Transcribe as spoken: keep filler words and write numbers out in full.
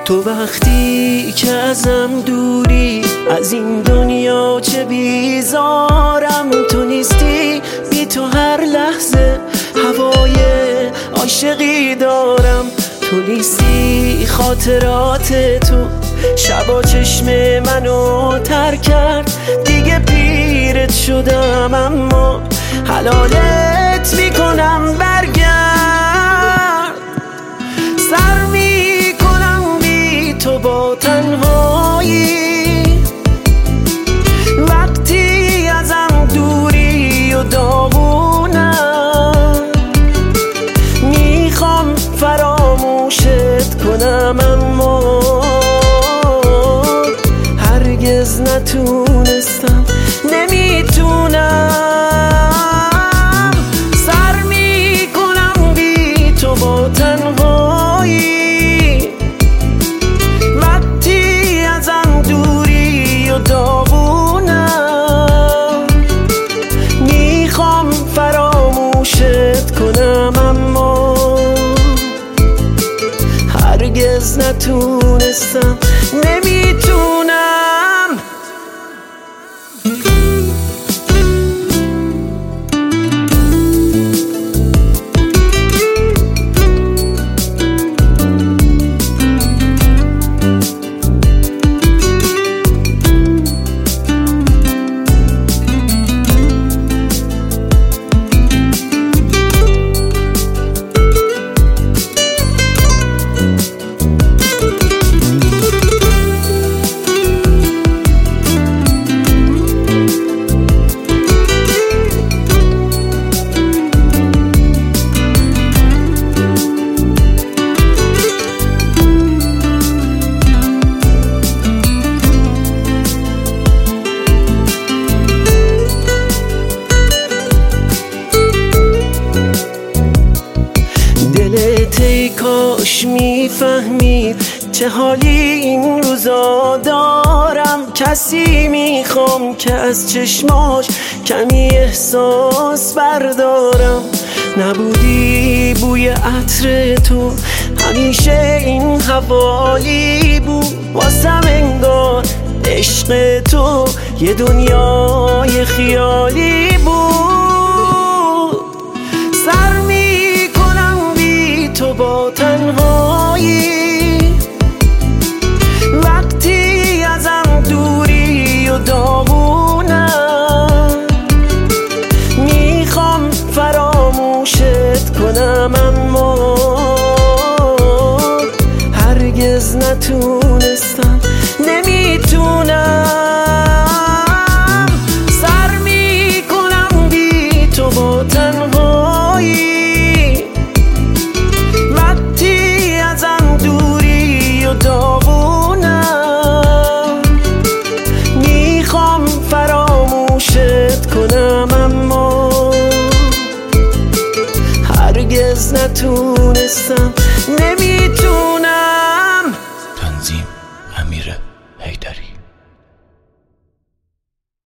تو وقتی که ازم دوری، از این دنیا چه بیزارم. تو نیستی، بی تو هر لحظه هوای عاشقی دارم. تو نیستی، خاطرات تو شبا چشم منو تر کرد. دیگه پیرت شدم اما حلالت میکنم برگرد. سر میکنم بی تو با تنهایی، وقتی ازم دوری و داغونم. میخوام فراموشت کنم اما هرگز نتونستم، نمیتونم. سر میکنم بی تو با تنهایی، وقتی ازم دوری و داغونم. میخوام فراموشت کنم اما هرگز نتونستم، نمیتونم. دلت ای کاش میفهمید چه حالی این روزا دارم. کسی میخوام که از چشماش کمی احساس بردارم. نبودی بوی عطر تو همیشه این حوالی بود واسم، انگار عشق تو یه دنیای خیالی بود. سر تو با تنهایی، وقتی ازم دوری و داغونم. میخوام فراموشت کنم اما هرگز نتونستم، نمیتونم. سر میکنم بی تو با تنهایی، داغونم. میخوام فراموشت کنم اما هرگز نتونستم، نمی